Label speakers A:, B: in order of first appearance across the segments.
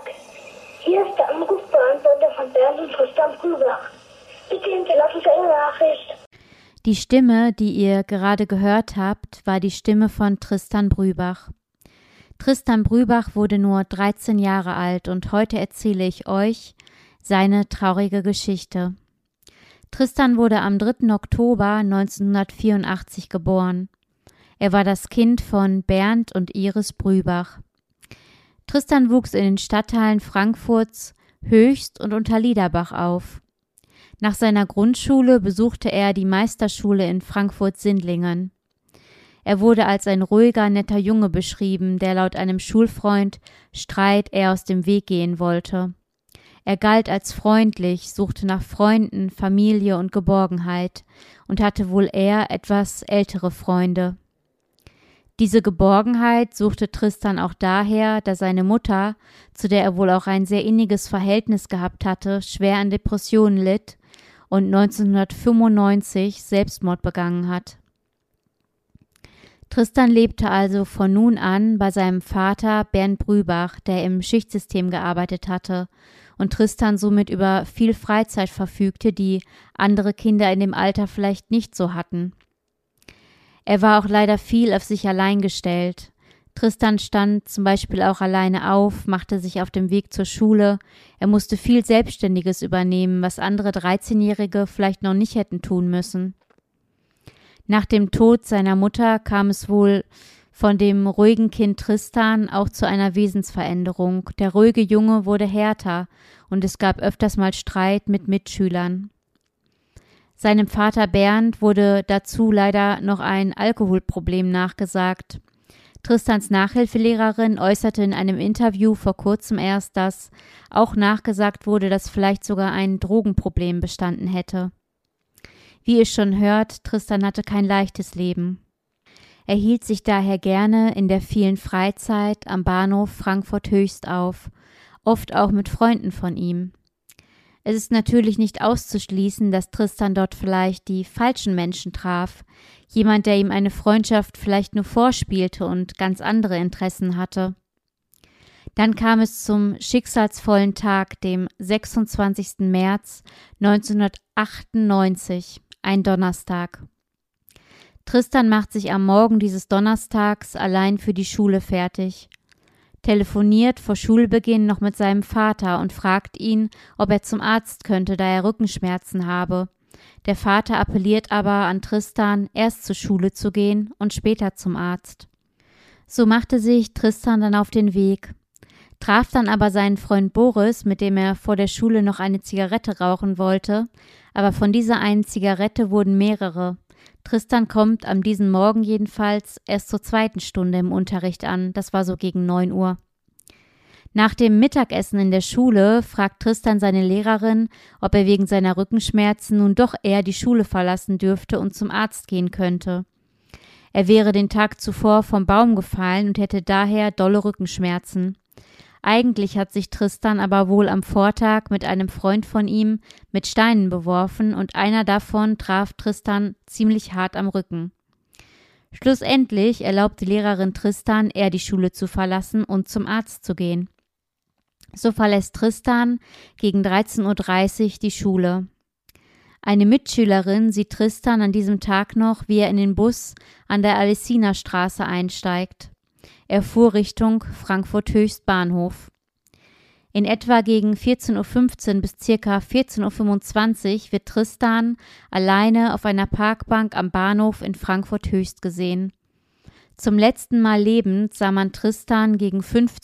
A: Tag. Hier ist der Anrufbeantworter von Bernd und Tristan Brübach. Bitte hinterlassen Sie eine Nachricht.
B: Die Stimme, die ihr gerade gehört habt, war die Stimme von Tristan Brübach. Tristan Brübach wurde nur 13 Jahre alt und heute erzähle ich euch seine traurige Geschichte. Tristan wurde am 3. Oktober 1984 geboren. Er war das Kind von Bernd und Iris Brübach. Tristan wuchs in den Stadtteilen Frankfurts, Höchst und Unterliederbach auf. Nach seiner Grundschule besuchte er die Meisterschule in Frankfurt-Sindlingen. Er wurde als ein ruhiger, netter Junge beschrieben, der laut einem Schulfreund Streit eher aus dem Weg gehen wollte. Er galt als freundlich, suchte nach Freunden, Familie und Geborgenheit und hatte wohl eher etwas ältere Freunde. Diese Geborgenheit suchte Tristan auch daher, da seine Mutter, zu der er wohl auch ein sehr inniges Verhältnis gehabt hatte, schwer an Depressionen litt und 1995 Selbstmord begangen hat. Tristan lebte also von nun an bei seinem Vater Bernd Brübach, der im Schichtsystem gearbeitet hatte und Tristan somit über viel Freizeit verfügte, die andere Kinder in dem Alter vielleicht nicht so hatten. Er war auch leider viel auf sich allein gestellt. Tristan stand zum Beispiel auch alleine auf, machte sich auf dem Weg zur Schule. Er musste viel Selbstständiges übernehmen, was andere 13-Jährige vielleicht noch nicht hätten tun müssen. Nach dem Tod seiner Mutter kam es wohl von dem ruhigen Kind Tristan auch zu einer Wesensveränderung. Der ruhige Junge wurde härter und es gab öfters mal Streit mit Mitschülern. Seinem Vater Bernd wurde dazu leider noch ein Alkoholproblem nachgesagt. Tristans Nachhilfelehrerin äußerte in einem Interview vor kurzem erst, dass auch nachgesagt wurde, dass vielleicht sogar ein Drogenproblem bestanden hätte. Wie ihr schon hört, Tristan hatte kein leichtes Leben. Er hielt sich daher gerne in der vielen Freizeit am Bahnhof Frankfurt-Höchst auf, oft auch mit Freunden von ihm. Es ist natürlich nicht auszuschließen, dass Tristan dort vielleicht die falschen Menschen traf, jemand, der ihm eine Freundschaft vielleicht nur vorspielte und ganz andere Interessen hatte. Dann kam es zum schicksalsvollen Tag, dem 26. März 1998, ein Donnerstag. Tristan macht sich am Morgen dieses Donnerstags allein für die Schule fertig, telefoniert vor Schulbeginn noch mit seinem Vater und fragt ihn, ob er zum Arzt könnte, da er Rückenschmerzen habe. Der Vater appelliert aber an Tristan, erst zur Schule zu gehen und später zum Arzt. So machte sich Tristan dann auf den Weg, traf dann aber seinen Freund Boris, mit dem er vor der Schule noch eine Zigarette rauchen wollte, aber von dieser einen Zigarette wurden mehrere. Tristan kommt an diesem Morgen jedenfalls erst zur 2. Stunde im Unterricht an, das war so gegen 9 Uhr. Nach dem Mittagessen in der Schule fragt Tristan seine Lehrerin, ob er wegen seiner Rückenschmerzen nun doch eher die Schule verlassen dürfte und zum Arzt gehen könnte. Er wäre den Tag zuvor vom Baum gefallen und hätte daher dolle Rückenschmerzen. Eigentlich hat sich Tristan aber wohl am Vortag mit einem Freund von ihm mit Steinen beworfen und einer davon traf Tristan ziemlich hart am Rücken. Schlussendlich erlaubt die Lehrerin Tristan, eher die Schule zu verlassen und zum Arzt zu gehen. So verlässt Tristan gegen 13.30 Uhr die Schule. Eine Mitschülerin sieht Tristan an diesem Tag noch, wie er in den Bus an der Alessinerstraße einsteigt. Er fuhr Richtung Frankfurt-Höchst Bahnhof. In etwa gegen 14.15 Uhr bis ca. 14.25 Uhr wird Tristan alleine auf einer Parkbank am Bahnhof in Frankfurt-Höchst gesehen. Zum letzten Mal lebend sah man Tristan gegen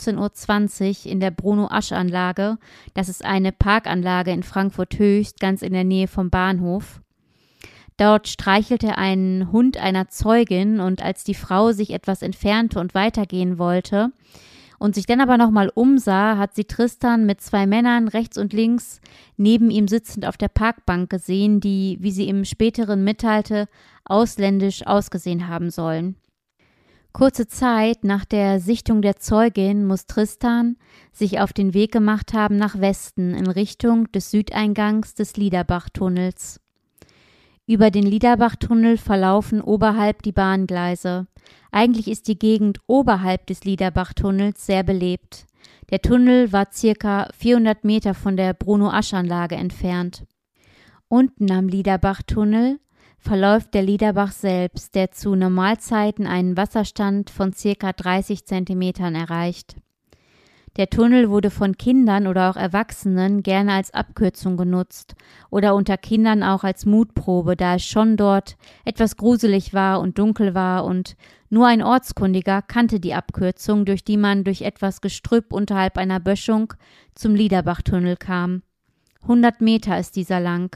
B: 15.20 Uhr in der Bruno-Asch-Anlage, das ist eine Parkanlage in Frankfurt-Höchst, ganz in der Nähe vom Bahnhof. Dort streichelte ein Hund einer Zeugin und als die Frau sich etwas entfernte und weitergehen wollte und sich dann aber nochmal umsah, hat sie Tristan mit 2 Männern rechts und links neben ihm sitzend auf der Parkbank gesehen, die, wie sie im späteren mitteilte, ausländisch ausgesehen haben sollen. Kurze Zeit nach der Sichtung der Zeugin muss Tristan sich auf den Weg gemacht haben nach Westen in Richtung des Südeingangs des Liederbachtunnels. Über den Liederbachtunnel verlaufen oberhalb die Bahngleise. Eigentlich ist die Gegend oberhalb des Liederbachtunnels sehr belebt. Der Tunnel war circa 400 Meter von der Bruno-Asch-Anlage entfernt. Unten am Liederbach-Tunnel verläuft der Liederbach selbst, der zu Normalzeiten einen Wasserstand von circa 30 Zentimetern erreicht. Der Tunnel wurde von Kindern oder auch Erwachsenen gerne als Abkürzung genutzt oder unter Kindern auch als Mutprobe, da es schon dort etwas gruselig war und dunkel war und nur ein Ortskundiger kannte die Abkürzung, durch die man durch etwas Gestrüpp unterhalb einer Böschung zum Liederbach-Tunnel kam. 100 Meter ist dieser lang.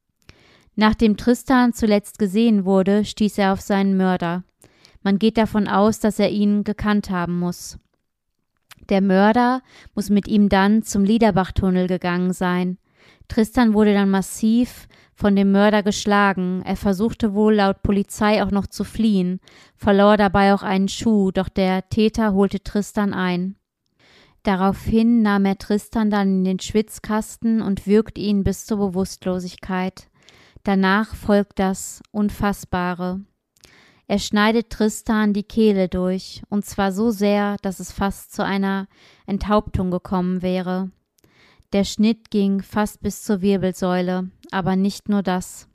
B: Nachdem Tristan zuletzt gesehen wurde, stieß er auf seinen Mörder. Man geht davon aus, dass er ihn gekannt haben muss. Der Mörder muss mit ihm dann zum Liederbach-Tunnel gegangen sein. Tristan wurde dann massiv von dem Mörder geschlagen. Er versuchte wohl laut Polizei auch noch zu fliehen, verlor dabei auch einen Schuh, doch der Täter holte Tristan ein. Daraufhin nahm er Tristan dann in den Schwitzkasten und würgte ihn bis zur Bewusstlosigkeit. Danach folgt das Unfassbare. Er schneidet Tristan die Kehle durch, und zwar so sehr, dass es fast zu einer Enthauptung gekommen wäre. Der Schnitt ging fast bis zur Wirbelsäule, aber nicht nur das.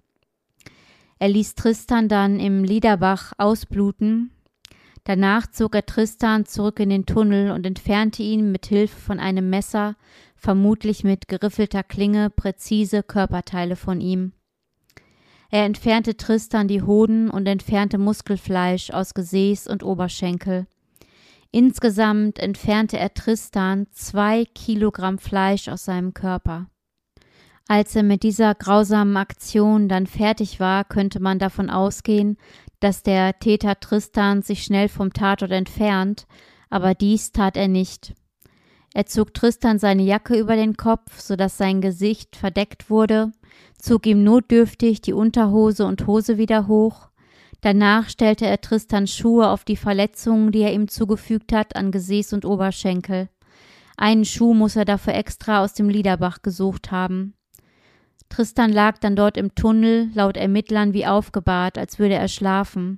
B: Er ließ Tristan dann im Liederbach ausbluten. Danach zog er Tristan zurück in den Tunnel und entfernte ihn mit Hilfe von einem Messer, vermutlich mit geriffelter Klinge, präzise Körperteile von ihm. Er entfernte Tristan die Hoden und entfernte Muskelfleisch aus Gesäß und Oberschenkel. Insgesamt entfernte er Tristan 2 Kilogramm Fleisch aus seinem Körper. Als er mit dieser grausamen Aktion dann fertig war, könnte man davon ausgehen, dass der Täter Tristan sich schnell vom Tatort entfernt, aber dies tat er nicht. Er zog Tristan seine Jacke über den Kopf, sodass sein Gesicht verdeckt wurde, zog ihm notdürftig die Unterhose und Hose wieder hoch. Danach stellte er Tristans Schuhe auf die Verletzungen, die er ihm zugefügt hat, an Gesäß und Oberschenkel. Einen Schuh muss er dafür extra aus dem Liederbach gesucht haben. Tristan lag dann dort im Tunnel, laut Ermittlern wie aufgebahrt, als würde er schlafen.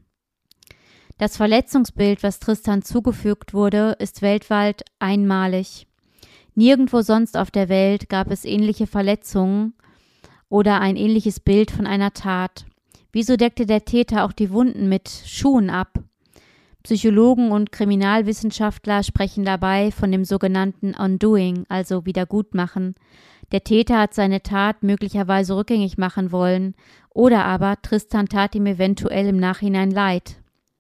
B: Das Verletzungsbild, was Tristan zugefügt wurde, ist weltweit einmalig. Nirgendwo sonst auf der Welt gab es ähnliche Verletzungen oder ein ähnliches Bild von einer Tat. Wieso deckte der Täter auch die Wunden mit Schuhen ab? Psychologen und Kriminalwissenschaftler sprechen dabei von dem sogenannten Undoing, also Wiedergutmachen. Der Täter hat seine Tat möglicherweise rückgängig machen wollen, oder aber Tristan tat ihm eventuell im Nachhinein leid.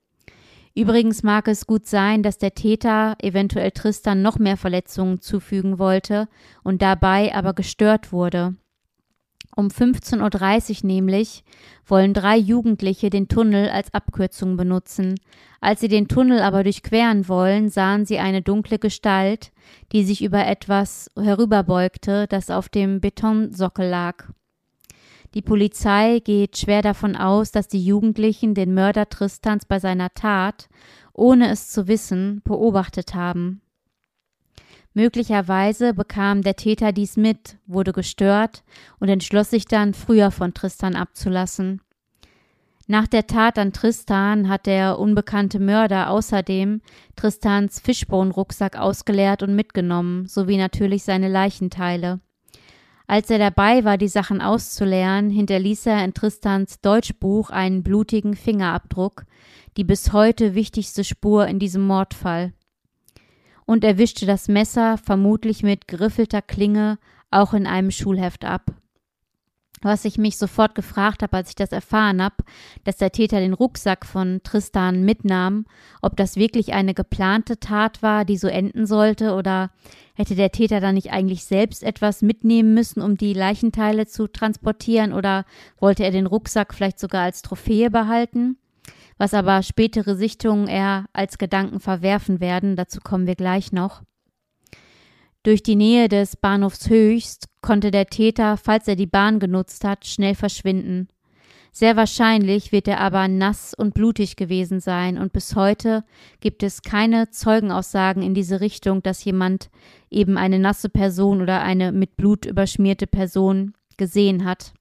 B: Übrigens mag es gut sein, dass der Täter eventuell Tristan noch mehr Verletzungen zufügen wollte und dabei aber gestört wurde. Um 15:30 Uhr nämlich wollen 3 Jugendliche den Tunnel als Abkürzung benutzen. Als sie den Tunnel aber durchqueren wollen, sahen sie eine dunkle Gestalt, die sich über etwas herüberbeugte, das auf dem Betonsockel lag. Die Polizei geht schwer davon aus, dass die Jugendlichen den Mörder Tristans bei seiner Tat, ohne es zu wissen, beobachtet haben. Möglicherweise bekam der Täter dies mit, wurde gestört und entschloss sich dann, früher von Tristan abzulassen. Nach der Tat an Tristan hat der unbekannte Mörder außerdem Tristans Fishbone-Rucksack ausgeleert und mitgenommen, sowie natürlich seine Leichenteile. Als er dabei war, die Sachen auszuleeren, hinterließ er in Tristans Deutschbuch einen blutigen Fingerabdruck, die bis heute wichtigste Spur in diesem Mordfall. Und er wischte das Messer, vermutlich mit geriffelter Klinge, auch in einem Schulheft ab. Was ich mich sofort gefragt habe, als ich das erfahren habe, dass der Täter den Rucksack von Tristan mitnahm, ob das wirklich eine geplante Tat war, die so enden sollte, oder hätte der Täter dann nicht eigentlich selbst etwas mitnehmen müssen, um die Leichenteile zu transportieren, oder wollte er den Rucksack vielleicht sogar als Trophäe behalten? Was aber spätere Sichtungen eher als Gedanken verwerfen werden, dazu kommen wir gleich noch. Durch die Nähe des Bahnhofs Höchst konnte der Täter, falls er die Bahn genutzt hat, schnell verschwinden. Sehr wahrscheinlich wird er aber nass und blutig gewesen sein und bis heute gibt es keine Zeugenaussagen in diese Richtung, dass jemand eben eine nasse Person oder eine mit Blut überschmierte Person gesehen hat.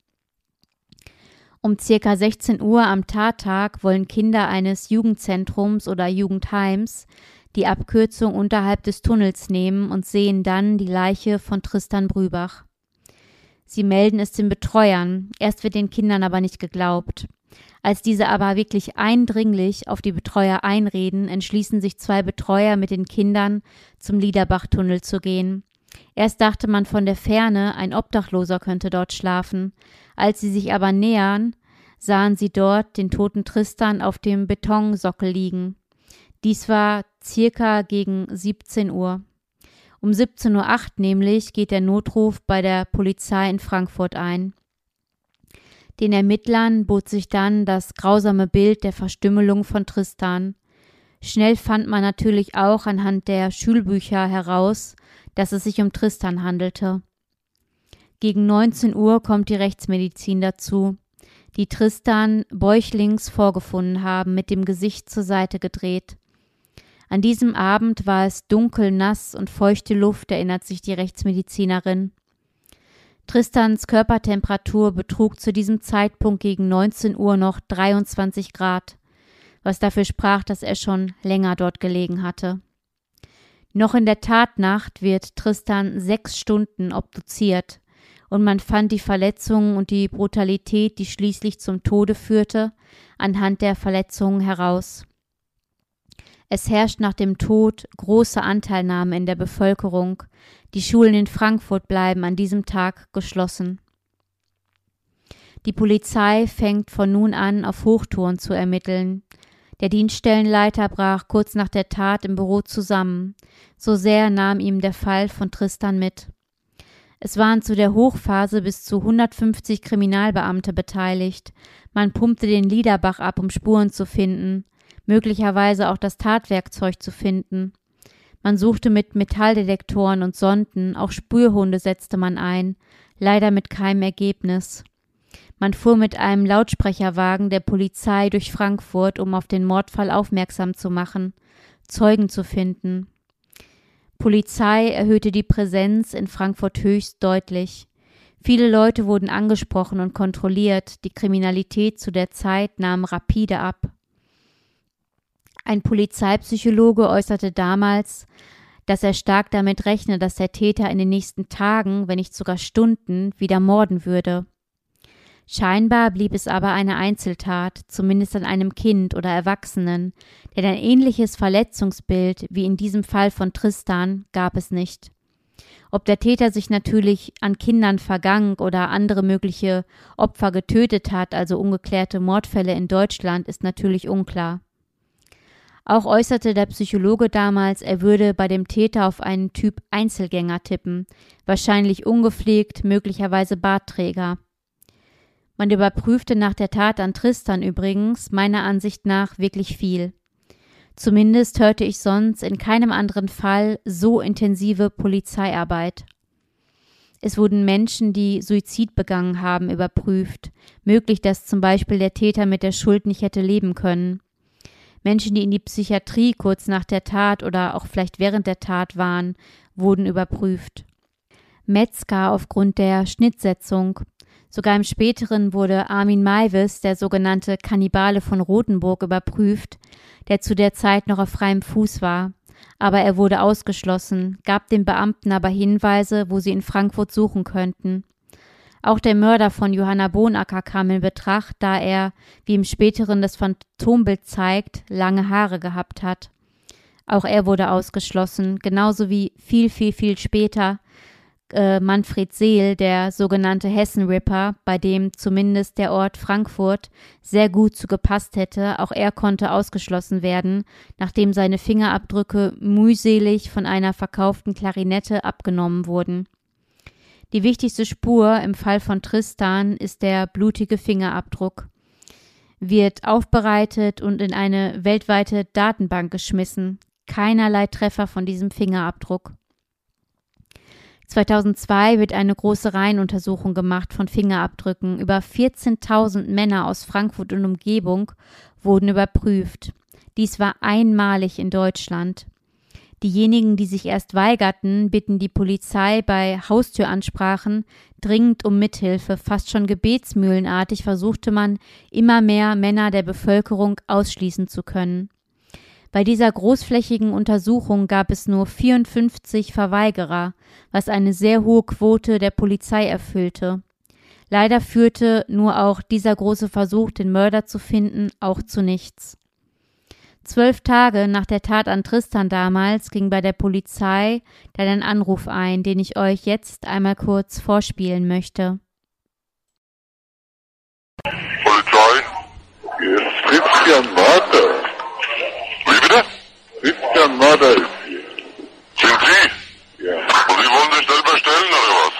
B: Um ca. 16 Uhr am Tattag wollen Kinder eines Jugendzentrums oder Jugendheims die Abkürzung unterhalb des Tunnels nehmen und sehen dann die Leiche von Tristan Brübach. Sie melden es den Betreuern, erst wird den Kindern aber nicht geglaubt. Als diese aber wirklich eindringlich auf die Betreuer einreden, entschließen sich 2 Betreuer mit den Kindern zum Liederbach-Tunnel zu gehen. Erst dachte man von der Ferne, ein Obdachloser könnte dort schlafen. Als sie sich aber nähern, sahen sie dort den toten Tristan auf dem Betonsockel liegen. Dies war circa gegen 17 Uhr. Um 17:08 Uhr nämlich geht der Notruf bei der Polizei in Frankfurt ein. Den Ermittlern bot sich dann das grausame Bild der Verstümmelung von Tristan. Schnell fand man natürlich auch anhand der Schulbücher heraus, dass es sich um Tristan handelte. Gegen 19 Uhr kommt die Rechtsmedizin dazu, die Tristan bäuchlings vorgefunden haben, mit dem Gesicht zur Seite gedreht. An diesem Abend war es dunkel, nass und feuchte Luft, erinnert sich die Rechtsmedizinerin. Tristans Körpertemperatur betrug zu diesem Zeitpunkt gegen 19 Uhr noch 23 Grad, was dafür sprach, dass er schon länger dort gelegen hatte. Noch in der Tatnacht wird Tristan 6 Stunden obduziert und man fand die Verletzungen und die Brutalität, die schließlich zum Tode führte, anhand der Verletzungen heraus. Es herrscht nach dem Tod große Anteilnahme in der Bevölkerung. Die Schulen in Frankfurt bleiben an diesem Tag geschlossen. Die Polizei fängt von nun an auf Hochtouren zu ermitteln. Der Dienststellenleiter brach kurz nach der Tat im Büro zusammen. So sehr nahm ihm der Fall von Tristan mit. Es waren zu der Hochphase bis zu 150 Kriminalbeamte beteiligt. Man pumpte den Liederbach ab, um Spuren zu finden, möglicherweise auch das Tatwerkzeug zu finden. Man suchte mit Metalldetektoren und Sonden, auch Spürhunde setzte man ein, leider mit keinem Ergebnis. Man fuhr mit einem Lautsprecherwagen der Polizei durch Frankfurt, um auf den Mordfall aufmerksam zu machen, Zeugen zu finden. Polizei erhöhte die Präsenz in Frankfurt höchst deutlich. Viele Leute wurden angesprochen und kontrolliert, die Kriminalität zu der Zeit nahm rapide ab. Ein Polizeipsychologe äußerte damals, dass er stark damit rechne, dass der Täter in den nächsten Tagen, wenn nicht sogar Stunden, wieder morden würde. Scheinbar blieb es aber eine Einzeltat, zumindest an einem Kind oder Erwachsenen, denn ein ähnliches Verletzungsbild wie in diesem Fall von Tristan gab es nicht. Ob der Täter sich natürlich an Kindern vergangen oder andere mögliche Opfer getötet hat, also ungeklärte Mordfälle in Deutschland, ist natürlich unklar. Auch äußerte der Psychologe damals, er würde bei dem Täter auf einen Typ Einzelgänger tippen, wahrscheinlich ungepflegt, möglicherweise Bartträger. Man überprüfte nach der Tat an Tristan übrigens, meiner Ansicht nach, wirklich viel. Zumindest hörte ich sonst in keinem anderen Fall so intensive Polizeiarbeit. Es wurden Menschen, die Suizid begangen haben, überprüft, möglich, dass zum Beispiel der Täter mit der Schuld nicht hätte leben können. Menschen, die in die Psychiatrie kurz nach der Tat oder auch vielleicht während der Tat waren, wurden überprüft. Metzger aufgrund der Schnittsetzung. Sogar im Späteren wurde Armin Maivis, der sogenannte Kannibale von Rothenburg, überprüft, der zu der Zeit noch auf freiem Fuß war. Aber er wurde ausgeschlossen, gab den Beamten aber Hinweise, wo sie in Frankfurt suchen könnten. Auch der Mörder von Johanna Bonacker kam in Betracht, da er, wie im Späteren das Phantombild zeigt, lange Haare gehabt hat. Auch er wurde ausgeschlossen, genauso wie viel später Manfred Seel, der sogenannte Hessen-Ripper, bei dem zumindest der Ort Frankfurt sehr gut zu gepasst hätte. Auch er konnte ausgeschlossen werden, nachdem seine Fingerabdrücke mühselig von einer verkauften Klarinette abgenommen wurden. Die wichtigste Spur im Fall von Tristan ist der blutige Fingerabdruck. Wird aufbereitet und in eine weltweite Datenbank geschmissen. Keinerlei Treffer von diesem Fingerabdruck. 2002 wird eine große Reihenuntersuchung gemacht von Fingerabdrücken. Über 14.000 Männer aus Frankfurt und Umgebung wurden überprüft. Dies war einmalig in Deutschland. Diejenigen, die sich erst weigerten, bitten die Polizei bei Haustüransprachen dringend um Mithilfe. Fast schon gebetsmühlenartig versuchte man, immer mehr Männer der Bevölkerung ausschließen zu können. Bei dieser großflächigen Untersuchung gab es nur 54 Verweigerer, was eine sehr hohe Quote der Polizei erfüllte. Leider führte nur auch dieser große Versuch, den Mörder zu finden, auch zu nichts. 12 Tage nach der Tat an Tristan damals ging bei der Polizei dann ein Anruf ein, den ich euch jetzt einmal kurz vorspielen möchte.
C: Polizei, hier ist Christian Marder. Wie bitte? Christian Marder ist hier. Sind Sie? Ja. Und Sie wollen sich selber stellen oder was?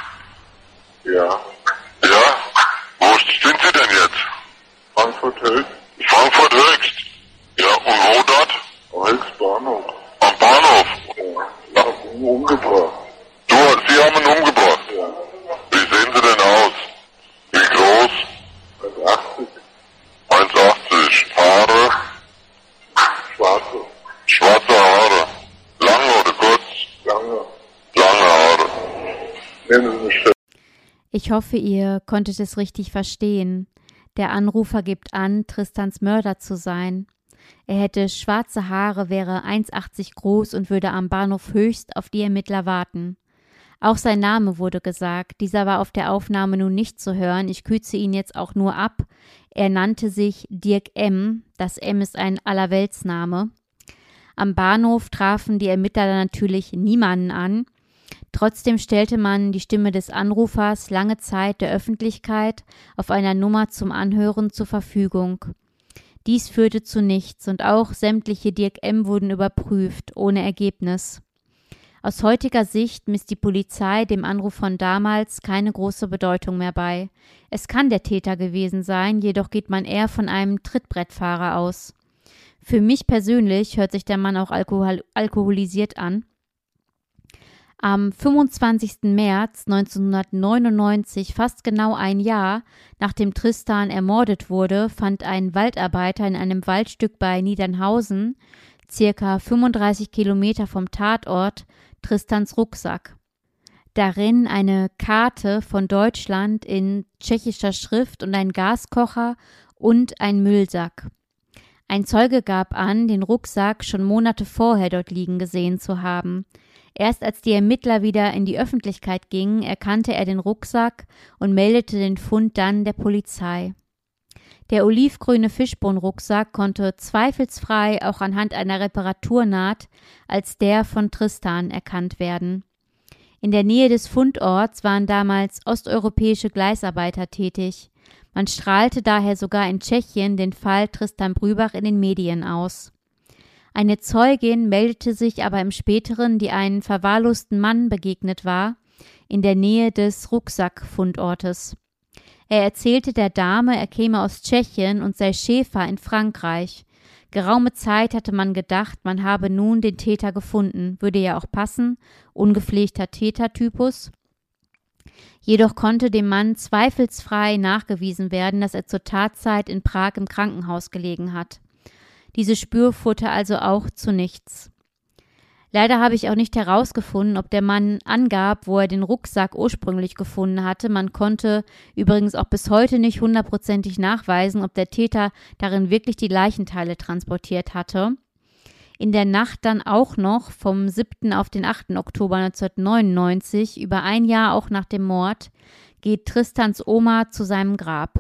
C: Ja. Ja? Wo sind Sie denn jetzt? Frankfurt Höchst. Frankfurt Höchst? Ja, und wo dort? Am Höchstbahnhof. Am Bahnhof? Ja. Ich hab ihn umgebracht. Sie haben ihn umgebracht? Ja. Wie sehen Sie denn aus? Wie groß? 1,80. 1,80. Haare? Schwarze. Schwarze Haare. Lange oder kurz? Lange. Lange Haare. Nehmen Sie mich fest.
B: Ich hoffe, ihr konntet es richtig verstehen. Der Anrufer gibt an, Tristans Mörder zu sein. Er hätte schwarze Haare, wäre 1,80 groß und würde am Bahnhof Höchst auf die Ermittler warten. Auch sein Name wurde gesagt, dieser war auf der Aufnahme nun nicht zu hören, ich kürze ihn jetzt auch nur ab. Er nannte sich Dirk M., das M ist ein Allerweltsname. Am Bahnhof trafen die Ermittler dann natürlich niemanden an. Trotzdem stellte man die Stimme des Anrufers lange Zeit der Öffentlichkeit auf einer Nummer zum Anhören zur Verfügung. Dies führte zu nichts und auch sämtliche Dirk M. wurden überprüft, ohne Ergebnis. Aus heutiger Sicht misst die Polizei dem Anruf von damals keine große Bedeutung mehr bei. Es kann der Täter gewesen sein, jedoch geht man eher von einem Trittbrettfahrer aus. Für mich persönlich hört sich der Mann auch alkoholisiert an. Am 25. März 1999, fast genau ein Jahr, nachdem Tristan ermordet wurde, fand ein Waldarbeiter in einem Waldstück bei Niedernhausen, circa 35 Kilometer vom Tatort, Tristans Rucksack. Darin eine Karte von Deutschland in tschechischer Schrift und ein Gaskocher und ein Müllsack. Ein Zeuge gab an, den Rucksack schon Monate vorher dort liegen gesehen zu haben. Erst als die Ermittler wieder in die Öffentlichkeit gingen, erkannte er den Rucksack und meldete den Fund dann der Polizei. Der olivgrüne Fischbohnenrucksack konnte zweifelsfrei auch anhand einer Reparaturnaht als der von Tristan erkannt werden. In der Nähe des Fundorts waren damals osteuropäische Gleisarbeiter tätig. Man strahlte daher sogar in Tschechien den Fall Tristan Brübach in den Medien aus. Eine Zeugin meldete sich aber im Späteren, die einem verwahrlosten Mann begegnet war, in der Nähe des Rucksackfundortes. Er erzählte der Dame, er käme aus Tschechien und sei Schäfer in Frankreich. Geraume Zeit hatte man gedacht, man habe nun den Täter gefunden, würde ja auch passen, ungepflegter Tätertypus. Jedoch konnte dem Mann zweifelsfrei nachgewiesen werden, dass er zur Tatzeit in Prag im Krankenhaus gelegen hat. Diese Spur führte also auch zu nichts. Leider habe ich auch nicht herausgefunden, ob der Mann angab, wo er den Rucksack ursprünglich gefunden hatte. Man konnte übrigens auch bis heute nicht hundertprozentig nachweisen, ob der Täter darin wirklich die Leichenteile transportiert hatte. In der Nacht dann auch noch vom 7. auf den 8. Oktober 1999, über ein Jahr auch nach dem Mord, geht Tristans Oma zu seinem Grab.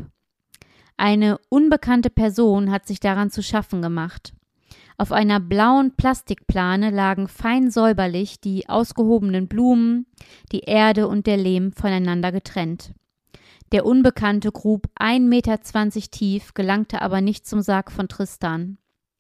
B: Eine unbekannte Person hat sich daran zu schaffen gemacht. Auf einer blauen Plastikplane lagen fein säuberlich die ausgehobenen Blumen, die Erde und der Lehm voneinander getrennt. Der Unbekannte grub 1,20 Meter tief, gelangte aber nicht zum Sarg von Tristan.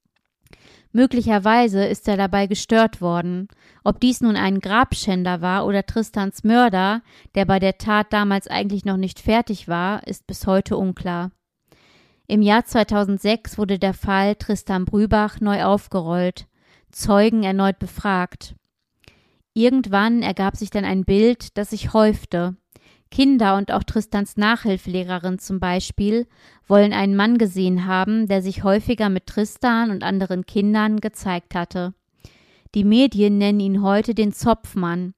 B: Möglicherweise ist er dabei gestört worden. Ob dies nun ein Grabschänder war oder Tristans Mörder, der bei der Tat damals eigentlich noch nicht fertig war, ist bis heute unklar. Im Jahr 2006 wurde der Fall Tristan Brübach neu aufgerollt, Zeugen erneut befragt. Irgendwann ergab sich dann ein Bild, das sich häufte. Kinder und auch Tristans Nachhilfelehrerin zum Beispiel wollen einen Mann gesehen haben, der sich häufiger mit Tristan und anderen Kindern gezeigt hatte. Die Medien nennen ihn heute den Zopfmann.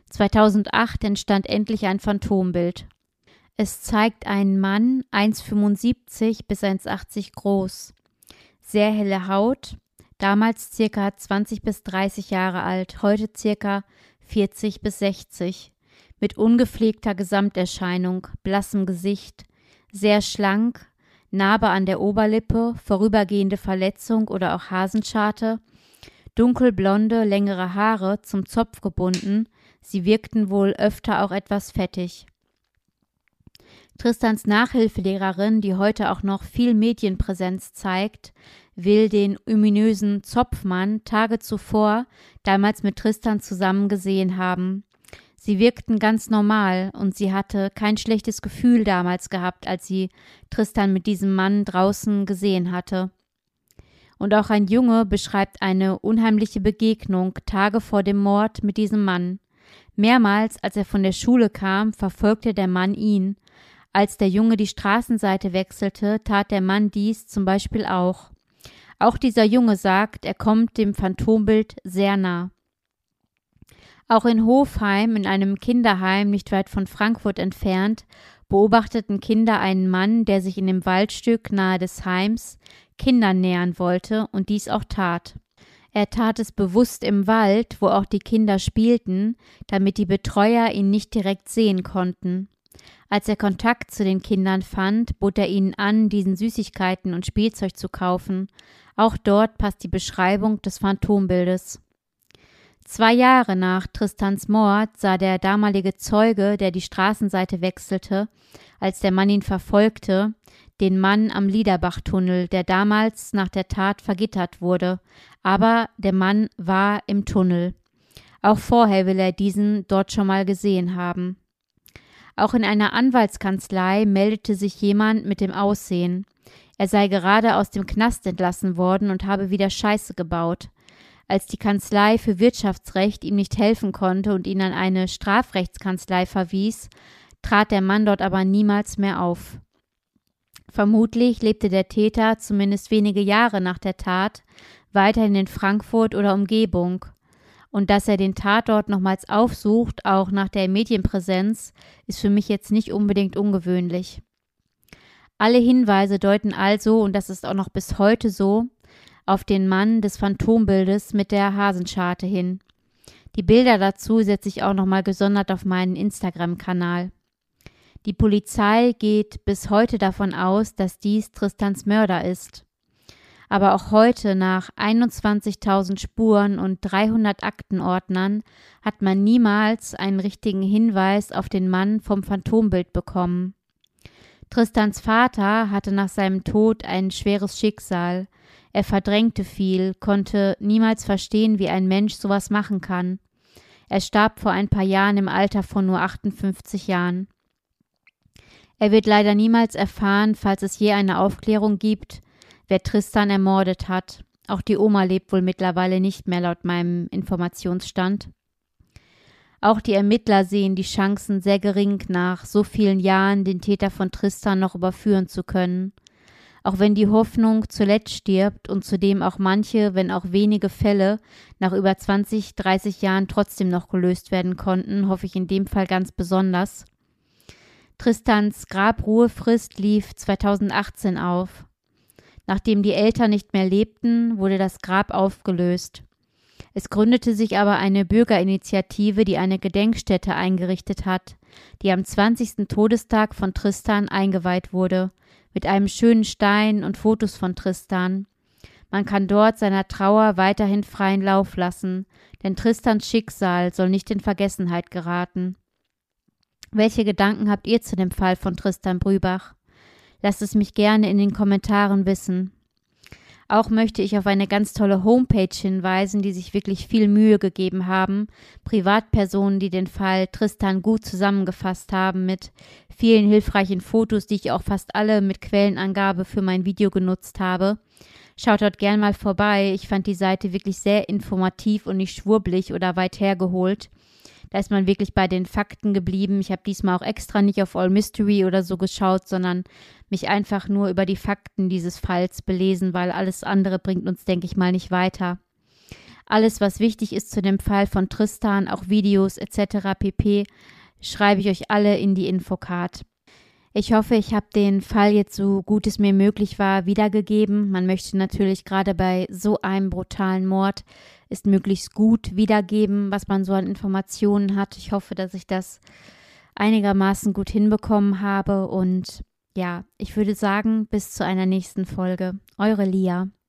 B: 2008 entstand endlich ein Phantombild. Es zeigt einen Mann, 1,75 bis 1,80 groß. Sehr helle Haut, damals ca. 20 bis 30 Jahre alt, heute ca. 40 bis 60, mit ungepflegter Gesamterscheinung, blassem Gesicht, sehr schlank, Narbe an der Oberlippe, vorübergehende Verletzung oder auch Hasenscharte, dunkelblonde, längere Haare, zum Zopf gebunden, sie wirkten wohl öfter auch etwas fettig. Tristans Nachhilfelehrerin, die heute auch noch viel Medienpräsenz zeigt, will den ominösen Zopfmann Tage zuvor damals mit Tristan zusammen gesehen haben. Sie wirkten ganz normal und sie hatte kein schlechtes Gefühl damals gehabt, als sie Tristan mit diesem Mann draußen gesehen hatte. Und auch ein Junge beschreibt eine unheimliche Begegnung Tage vor dem Mord mit diesem Mann. Mehrmals, als er von der Schule kam, verfolgte der Mann ihn. Als der Junge die Straßenseite wechselte, tat der Mann dies zum Beispiel auch. Auch dieser Junge sagt, er kommt dem Phantombild sehr nah. Auch in Hofheim, in einem Kinderheim nicht weit von Frankfurt entfernt, beobachteten Kinder einen Mann, der sich in dem Waldstück nahe des Heims Kindern nähern wollte und dies auch tat. Er tat es bewusst im Wald, wo auch die Kinder spielten, damit die Betreuer ihn nicht direkt sehen konnten. Als er Kontakt zu den Kindern fand, bot er ihnen an, diesen Süßigkeiten und Spielzeug zu kaufen. Auch dort passt die Beschreibung des Phantombildes. 2 Jahre nach Tristans Mord sah der damalige Zeuge, der die Straßenseite wechselte, als der Mann ihn verfolgte, den Mann am Liederbachtunnel, der damals nach der Tat vergittert wurde, aber der Mann war im Tunnel. Auch vorher will er diesen dort schon mal gesehen haben. Auch in einer Anwaltskanzlei meldete sich jemand mit dem Aussehen. Er sei gerade aus dem Knast entlassen worden und habe wieder Scheiße gebaut. Als die Kanzlei für Wirtschaftsrecht ihm nicht helfen konnte und ihn an eine Strafrechtskanzlei verwies, trat der Mann dort aber niemals mehr auf. Vermutlich lebte der Täter zumindest wenige Jahre nach der Tat weiterhin in Frankfurt oder Umgebung. Und dass er den Tatort nochmals aufsucht, auch nach der Medienpräsenz, ist für mich jetzt nicht unbedingt ungewöhnlich. Alle Hinweise deuten also, und das ist auch noch bis heute so, auf den Mann des Phantombildes mit der Hasenscharte hin. Die Bilder dazu setze ich auch nochmal gesondert auf meinen Instagram-Kanal. Die Polizei geht bis heute davon aus, dass dies Tristans Mörder ist. Aber auch heute, nach 21.000 Spuren und 300 Aktenordnern, hat man niemals einen richtigen Hinweis auf den Mann vom Phantombild bekommen. Tristans Vater hatte nach seinem Tod ein schweres Schicksal. Er verdrängte viel, konnte niemals verstehen, wie ein Mensch sowas machen kann. Er starb vor ein paar Jahren im Alter von nur 58 Jahren. Er wird leider niemals erfahren, falls es je eine Aufklärung gibt, wer Tristan ermordet hat. Auch die Oma lebt wohl mittlerweile nicht mehr laut meinem Informationsstand. Auch die Ermittler sehen die Chancen sehr gering, nach so vielen Jahren den Täter von Tristan noch überführen zu können. Auch wenn die Hoffnung zuletzt stirbt und zudem auch manche, wenn auch wenige Fälle nach über 20, 30 Jahren trotzdem noch gelöst werden konnten, hoffe ich in dem Fall ganz besonders. Tristans Grabruhefrist lief 2018 auf. Nachdem die Eltern nicht mehr lebten, wurde das Grab aufgelöst. Es gründete sich aber eine Bürgerinitiative, die eine Gedenkstätte eingerichtet hat, die am 20. Todestag von Tristan eingeweiht wurde, mit einem schönen Stein und Fotos von Tristan. Man kann dort seiner Trauer weiterhin freien Lauf lassen, denn Tristans Schicksal soll nicht in Vergessenheit geraten. Welche Gedanken habt ihr zu dem Fall von Tristan Brübach? Lasst es mich gerne in den Kommentaren wissen. Auch möchte ich auf eine ganz tolle Homepage hinweisen, die sich wirklich viel Mühe gegeben haben. Privatpersonen, die den Fall Tristan gut zusammengefasst haben mit vielen hilfreichen Fotos, die ich auch fast alle mit Quellenangabe für mein Video genutzt habe. Schaut dort gern mal vorbei. Ich fand die Seite wirklich sehr informativ und nicht schwurbelig oder weit hergeholt. Da ist man wirklich bei den Fakten geblieben. Ich habe diesmal auch extra nicht auf All Mystery oder so geschaut, sondern mich einfach nur über die Fakten dieses Falls belesen, weil alles andere bringt uns, denke ich mal, nicht weiter. Alles, was wichtig ist zu dem Fall von Tristan, auch Videos etc. pp., schreibe ich euch alle in die Infocard. Ich hoffe, ich habe den Fall jetzt so gut es mir möglich war wiedergegeben. Man möchte natürlich gerade bei so einem brutalen Mord ist möglichst gut wiedergeben, was man so an Informationen hat. Ich hoffe, dass ich das einigermaßen gut hinbekommen habe und ja, ich würde sagen, bis zu einer nächsten Folge. Eure Lia.